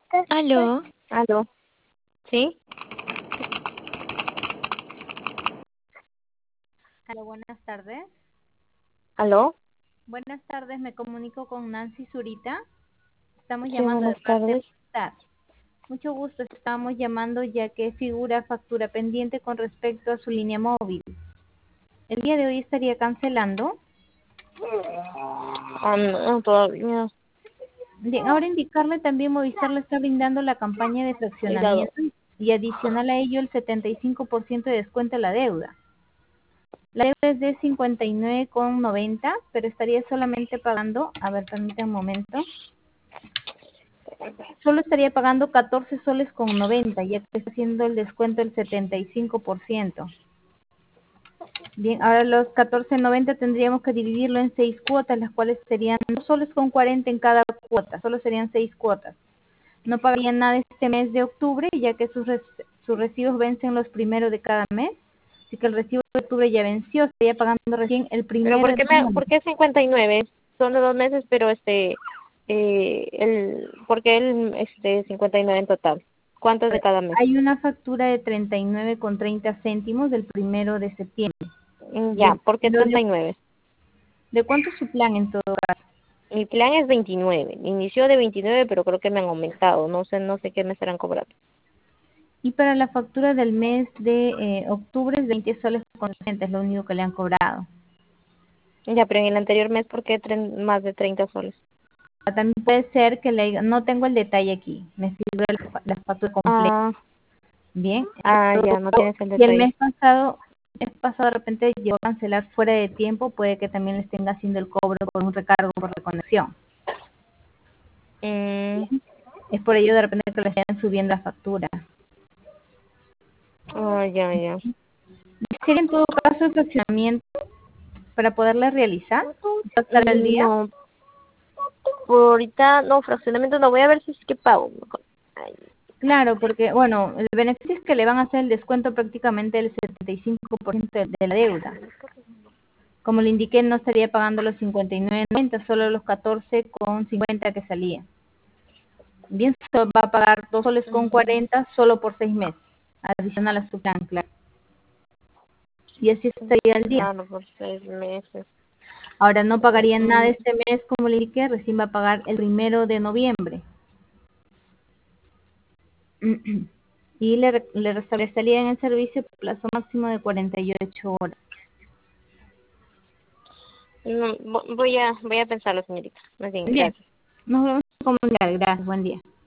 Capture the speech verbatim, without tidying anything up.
Aló, Aló, ¿sí? Hola, buenas tardes. ¿Aló? Buenas tardes, me comunico con Nancy Zurita. Estamos Sí, llamando de buenas parte de tardes. Movistar. Mucho gusto, estamos llamando ya que figura factura pendiente con respecto a su línea móvil. El día de hoy estaría cancelando. Ah, no, todavía. Bien, ahora indicarle también Movistar le está brindando la campaña de Cuidado. fraccionamiento y adicional a ello el setenta y cinco por ciento de descuento a la deuda. La deuda es de cincuenta y nueve con noventa, pero estaría solamente pagando, a ver, permítanme un momento. Solo estaría pagando catorce soles con noventa, ya que está haciendo el descuento del setenta y cinco por ciento. Bien, ahora los catorce noventa tendríamos que dividirlo en seis cuotas, las cuales serían dos soles con cuarenta en cada cuota, solo serían seis cuotas. No pagarían nada este mes de octubre, ya que sus, res- sus recibos vencen los primeros de cada mes, así que el recibo de octubre ya venció, estaría pagando recién el ¿Pero primero por de qué, me, noviembre. por qué cincuenta y nueve? Son de dos meses, pero este, eh, el, ¿por qué el, este, cincuenta y nueve en total? ¿Cuántos de cada mes? Hay una factura de treinta y nueve con treinta céntimos del primero de septiembre. Mm, Ya, Bien, ¿por qué lo de, treinta y nueve? ¿de cuánto es su plan en todo caso? Mi plan es veintinueve. Inició de veintinueve, pero creo que me han aumentado. No sé, no sé qué me estarán cobrando. Y para la factura del mes de eh, octubre es veinte soles con sesenta, es lo único que le han cobrado. Ya, pero en el anterior mes, ¿por qué tren- más de treinta soles? También puede ser que le diga- no tengo el detalle aquí, me sirve la, fa- la factura completa. Ah, Bien, ah, ya, no tienes el si el mes detalle. pasado, el mes pasado de repente llegó a cancelar fuera de tiempo, puede que también le estén haciendo el cobro por un recargo por reconexión. Mm, Es por ello de repente que le estén subiendo la factura. ah, ya, ya. Sería en todo caso el fraccionamiento para poderla realizar, ¿va a estar al Mm, día? No, por ahorita no, fraccionamiento no. Voy a ver si es que pago mejor. Ay, Claro, porque, bueno, el beneficio es que le van a hacer el descuento prácticamente del setenta y cinco por ciento de de la deuda. Como le indiqué, no estaría pagando los cincuenta y nueve noventa, solo los catorce con cincuenta que salía. Bien, solo va a pagar dos soles con mm, cuarenta solo por seis meses, adicional a su plan, claro. Y así estaría al día. claro, por seis meses. Ahora no pagaría nada Mm, este mes, como le indiqué, recién va a pagar el primero de noviembre. Y le, re- le restablecería en el servicio por plazo máximo de cuarenta y ocho horas. no, vo- voy a, voy a pensarlo, señorita. Más bien, Bien, gracias. nos vemos a comunicar. Gracias, buen día.